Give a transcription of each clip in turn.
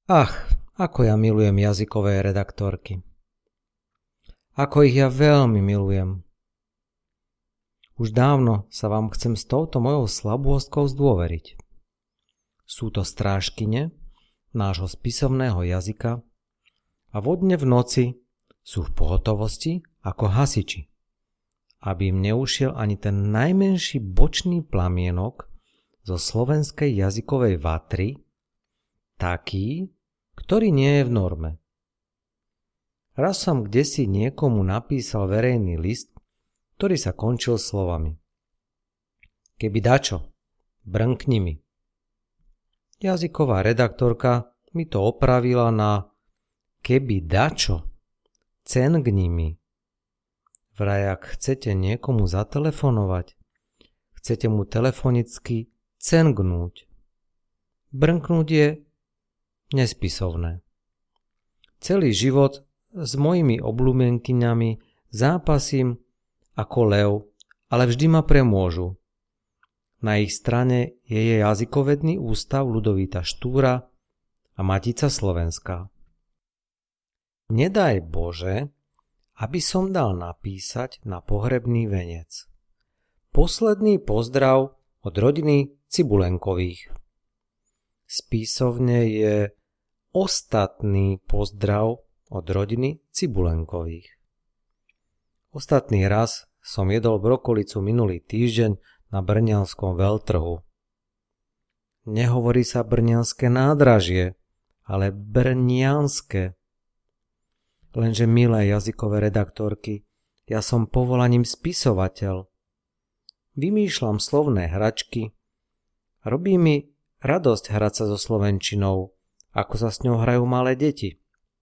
Ach, ako ja milujem jazykové redaktorky. Ako ich ja veľmi milujem. Už dávno sa vám chcem s touto mojou slabôstkou zdôveriť. Sú to strážkyne nášho spisovného jazyka a vodne v noci sú v pohotovosti ako hasiči, aby im neušiel ani ten najmenší bočný plamienok zo slovenskej jazykovej vatry, taký, ktorý nie je v norme. Raz som kdesi niekomu napísal verejný list, ktorý sa končil slovami: Keby dačo, brnkni mi. Jazyková redaktorka mi to opravila na keby dačo, cengni mi. Vraj, ak chcete niekomu zatelefonovať, chcete mu telefonicky cengnúť. Brnknúť je nespisovné. Celý život s mojimi obľúbenkyňami zápasím ako lev, ale vždy ma premôžu. Na ich strane je jazykovedný ústav Ľudovíta Štúra a Matica Slovenská. Nedaj Bože, aby som dal napísať na pohrebný venec. Posledný pozdrav od rodiny Cibulenkových. Spisovne je ostatný pozdrav od rodiny Cibulenkových. Ostatný raz som jedol brokolicu minulý týždeň na brňanskom veľtrhu. Nehovorí sa brňanské nádražie, ale brňanské. Lenže, milé jazykové redaktorky, ja som povolaním spisovateľ. Vymýšľam slovné hračky. Robí mi radosť hrať sa so slovenčinou, ako sa s ňou hrajú malé deti.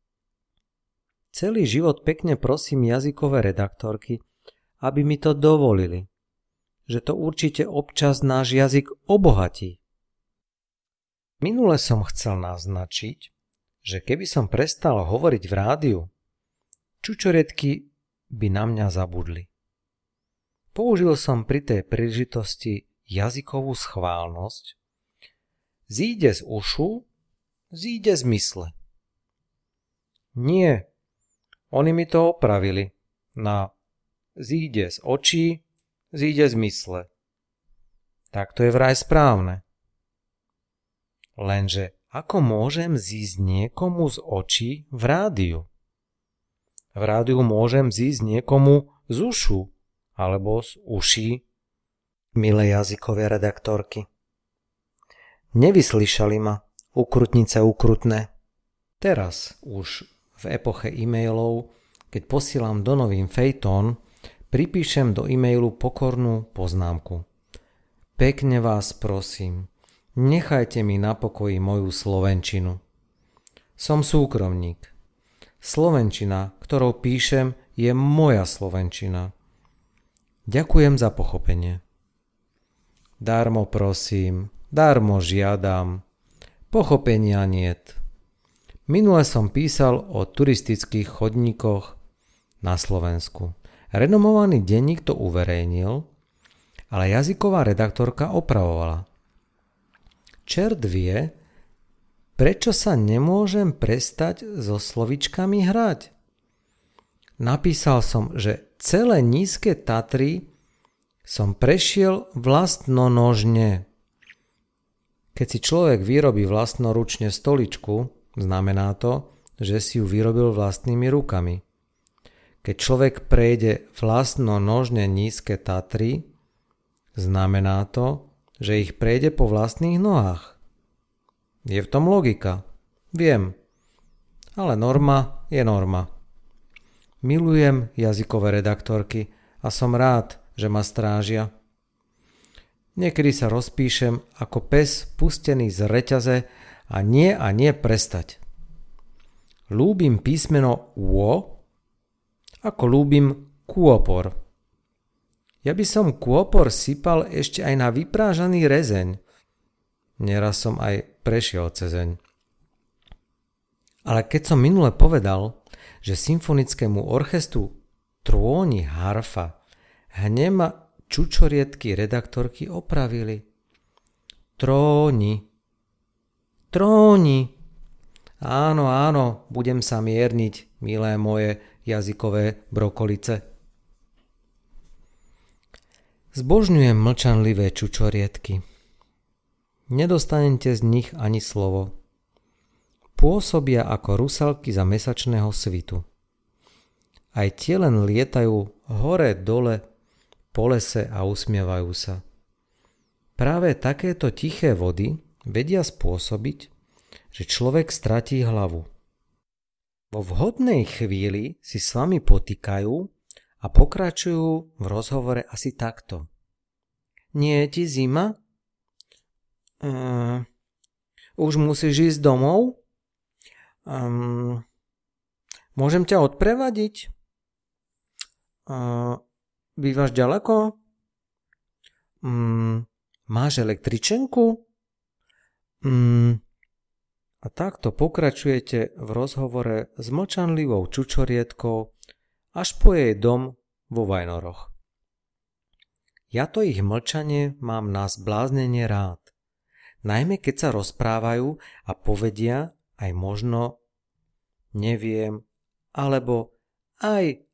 Celý život pekne prosím jazykové redaktorky, aby mi to dovolili, že to určite občas náš jazyk obohatí. Minule som chcel naznačiť, že keby som prestal hovoriť v rádiu, čučoriedky by na mňa zabudli. Použil som pri tej príležitosti jazykovú schválnosť. Zíde z ušu, zíde z mysle. Nie, oni mi to opravili na zíde z očí, zíde z mysle. Tak to je vraj správne. Lenže ako môžem zísť niekomu z očí v rádiu? V rádiu môžem zísť niekomu z ušu alebo z uší. Milé jazykové redaktorky, nevyslyšali ma ukrutnice ukrutné. Teraz už v epoche e-mailov, keď posielam do novín fejtón, pripíšem do e-mailu pokornú poznámku. Pekne vás prosím, nechajte mi na pokoji moju slovenčinu. Som súkromník. Slovenčina, ktorou píšem, je moja slovenčina. Ďakujem za pochopenie. Darmo prosím, darmo žiadam. Pochopenia niet. Minule som písal o turistických chodníkoch na Slovensku. Renomovaný denník to uverejnil, ale jazyková redaktorka opravovala. Čert vie, prečo sa nemôžem prestať so slovičkami hrať. Napísal som, že celé Nízke Tatry som prešiel vlastnonožne. Keď si človek vyrobí vlastnoručne stoličku, znamená to, že si ju vyrobil vlastnými rukami. Keď človek prejde vlastnonožne Nízke Tatry, znamená to, že ich prejde po vlastných nohách. Je v tom logika. Viem. Ale norma je norma. Milujem jazykové redaktorky a som rád, že ma strážia. Niekedy sa rozpíšem ako pes pustený z reťaze a nie prestať. Ľúbim písmeno ło, ako ľúbim kôpor. Ja by som kôpor sypal ešte aj na vyprážaný rezeň. Neraz som aj prešiel cezeň. Ale keď som minule povedal, že symfonickému orchestru trôni harfa, hneď ma čučoriedky redaktorky opravili. Tróni. Áno, áno, budem sa mierniť, milé moje jazykové brokolice. Zbožňujem mlčanlivé čučoriedky. Nedostanete z nich ani slovo. Pôsobia ako rusalky za mesačného svitu. Aj tie len lietajú hore dole po lese a usmievajú sa. Práve takéto tiché vody vedia spôsobiť, že človek stratí hlavu. Vo vhodnej chvíli si s vami potýkajú a pokračujú v rozhovore asi takto. Nie je ti zima? Už musíš ísť domov? Môžem ťa odprevadiť? Bývaš ďaleko? Máš električenku? A takto pokračujete v rozhovore s mlčanlivou čučoriedkou až po jej dom vo Vajnoroch. Ja to ich mlčanie mám na zbláznenie rád. Najmä keď sa rozprávajú a povedia aj možno neviem alebo aj.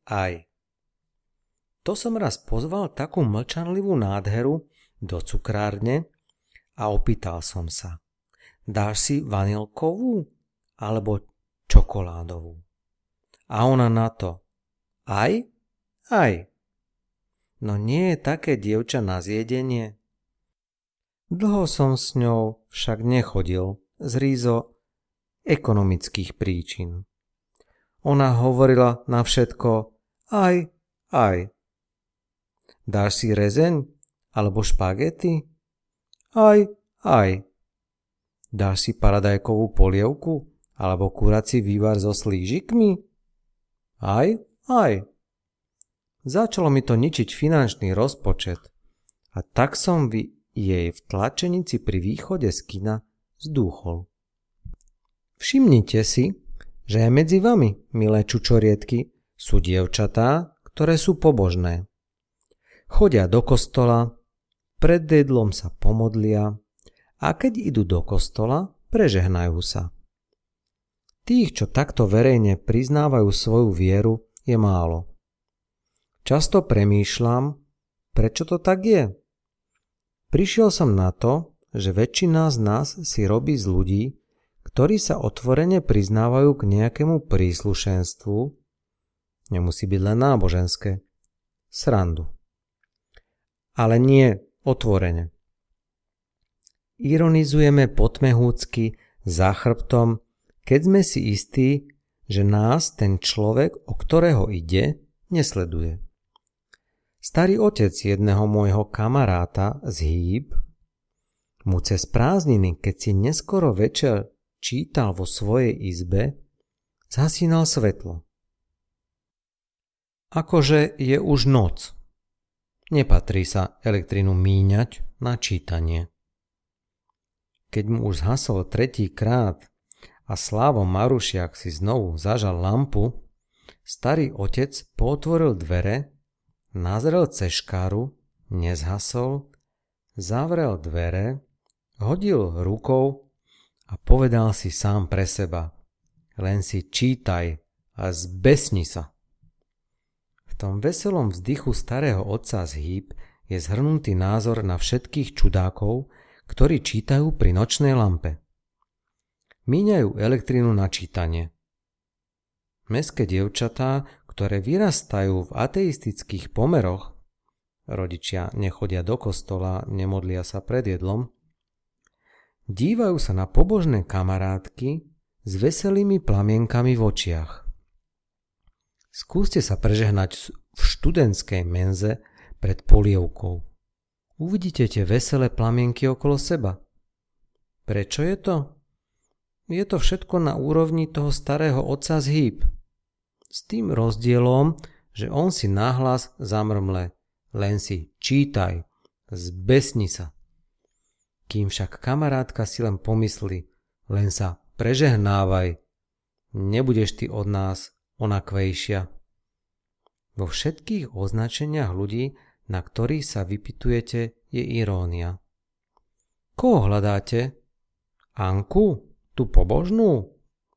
To som raz pozval takú mlčanlivú nádheru do cukrárne a opýtal som sa. Dáš si vanilkovú alebo čokoládovú? A ona na to. Aj. No nie je také dievča na zjedenie? Dlho som s ňou však nechodil z rízo ekonomických príčin. Ona hovorila na všetko aj. Dáš si rezeň alebo špagety? Aj. Dáš si paradajkovú polievku alebo kurací vývar so slížikmi? Aj. Začalo mi to ničiť finančný rozpočet a tak som jej v tlačenici pri východe z kina zdúchol. Všimnite si, že aj medzi vami, milé čučoriedky, sú dievčatá, ktoré sú pobožné. Chodia do kostola, pred jedlom sa pomodlia a keď idú do kostola, prežehnajú sa. Tých, čo takto verejne priznávajú svoju vieru, je málo. Často premýšľam, prečo to tak je. Prišiel som na to, že väčšina z nás si robí z ľudí, ktorí sa otvorene priznávajú k nejakému príslušenstvu, nemusí byť len náboženské, srandu. Ale nie otvorene. Ironizujeme potmehúcky za chrbtom, keď sme si istí, že nás ten človek, o ktorého ide, nesleduje. Starý otec jedného môjho kamaráta z Híb mu cez prázdniny, keď si neskoro večer čítal vo svojej izbe, zhasínal svetlo. Akože je už noc. Nepatrí sa elektrinu míňať na čítanie. Keď mu už zhasol tretíkrát a Slávo Marušiak si znovu zažal lampu, starý otec pootvoril dvere, nazrel cez škáru, nezhasol, zavrel dvere, hodil rukou a povedal si sám pre seba: len si čítaj a zbesni sa. V tom veselom vzdychu starého otca z Híb je zhrnutý názor na všetkých čudákov, ktorí čítajú pri nočnej lampe. Míňajú elektrinu na čítanie. Mestské dievčatá, ktoré vyrastajú v ateistických pomeroch, rodičia nechodia do kostola, nemodlia sa pred jedlom, dívajú sa na pobožné kamarátky s veselými plamienkami v očiach. Skúste sa prežehnať v študentskej menze pred polievkou. Uvidíte tie veselé plamienky okolo seba. Prečo je to? Je to všetko na úrovni toho starého otca z Híb. S tým rozdielom, že on si nahlas zamrmle: len si čítaj, zbesni sa. Kým však kamarátka si len pomyslí: len sa prežehnávaj, nebudeš ty od nás onakvejšia. Vo všetkých označeniach ľudí, na ktorých sa vypytujete, je irónia. Koho hľadáte? Anku? Tú pobožnú?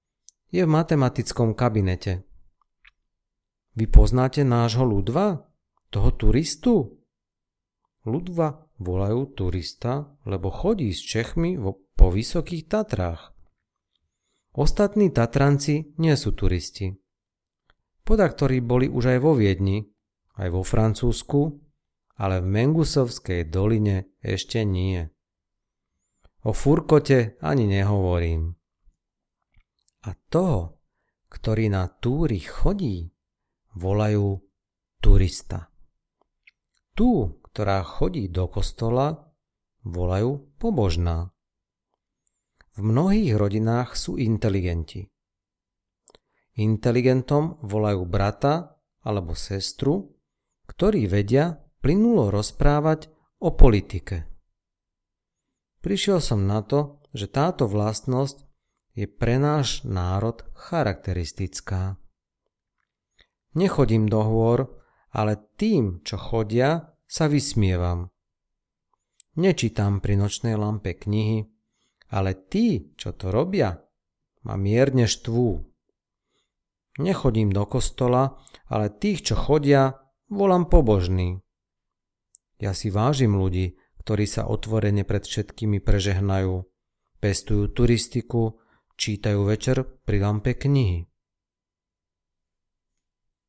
je v matematickom kabinete. Vy poznáte nášho Ľudva? Toho turistu? Ľudva volajú turista, lebo chodí s Čechmi po Vysokých Tatrách. Ostatní Tatranci nie sú turisti. Podaktori boli už aj vo Viedni, aj vo Francúzsku, ale v Mengusovskej doline ešte nie. O Furkote ani nehovorím. A toho, ktorý na túry chodí, volajú turista. Tú, ktorá chodí do kostola, volajú pobožná. V mnohých rodinách sú inteligenti. Inteligentom volajú brata alebo sestru, ktorí vedia plynulo rozprávať o politike. Prišiel som na to, že táto vlastnosť je pre náš národ charakteristická. Nechodím do hôr, ale tým, čo chodia, sa vysmievam. Nečítam pri nočnej lampe knihy, ale tí, čo to robia, ma mierne štvú. Nechodím do kostola, ale tých, čo chodia, volám pobožný. Ja si vážim ľudí, ktorí sa otvorene pred všetkými prežehnajú, pestujú turistiku, čítajú večer pri lampe knihy.